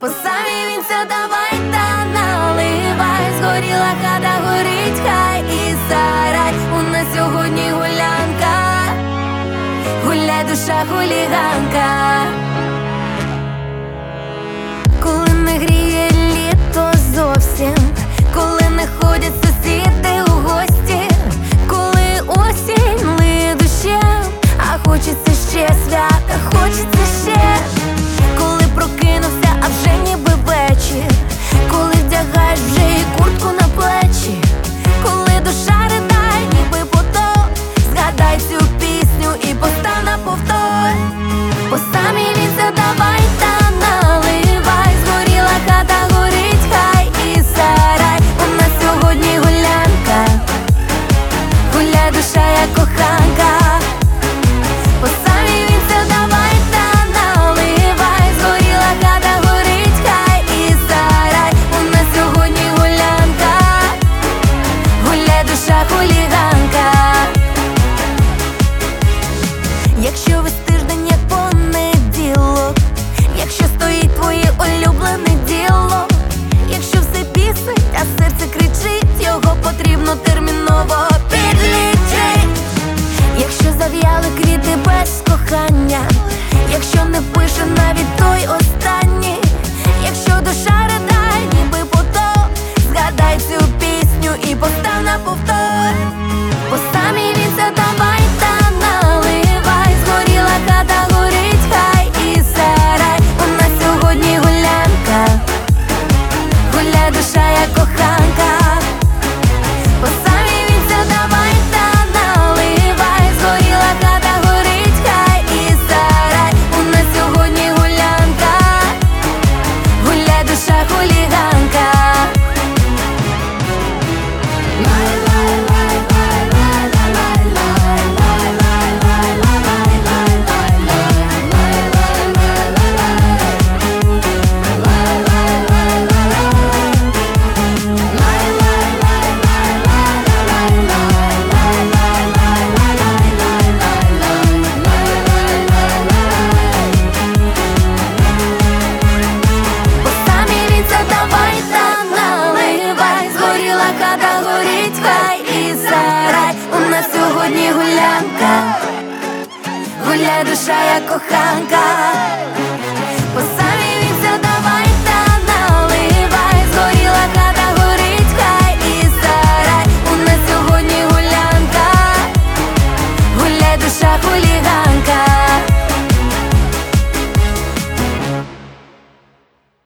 Посамівінця, давай та наливай, згоріла хата, горить хай і сарай. У нас сьогодні гулянка, гуляй, душа хуліганка. Коли не гріє літо зовсім, коли не ходять сусіди у гості, коли осінь лиє дощем, а хочеться ще свята, хочеться ще. Коли прокинувся, а вже ніби вечір, коли вдягаєш вже і куртку на плечі, коли душа ридає, ніби поток, згадай цю пісню і постав на повтор. Посамівінця, давай та наливай, згоріла хата, горить хай і сарай. У нас сьогодні гулянка, гуляй, душа, як коханка. Посамівінця, давай та наливай, згоріла хата, горить хай і сарай. У нас сьогодні гулянка, гуляй, душа, хуліганка. Якщо весь тиждень як понеділок, якщо стоїть твоє улюблене діло, якщо все бісить, а серце кричить, його потрібно терміново підлічить. Якщо зав'яли квіти без кохання, якщо не пише навіть той останній, якщо душа ридає, ніби поток, згадай цю пісню і постав на повтор. Посамівінця, давай та наливай, згоріла хата, горить хай і сарай. У нас сьогодні гулянка, гуляй, душа, як коханка. Посамівінця, давай та наливай, згоріла хата, горить хай і сарай. У нас сьогодні гулянка, гуляй, душа, хуліганка. Посамівінця, давай та наливай, згоріла хата, горить хай і сарай. У нас сьогодні гулянка, гуляй, душа, як коханка.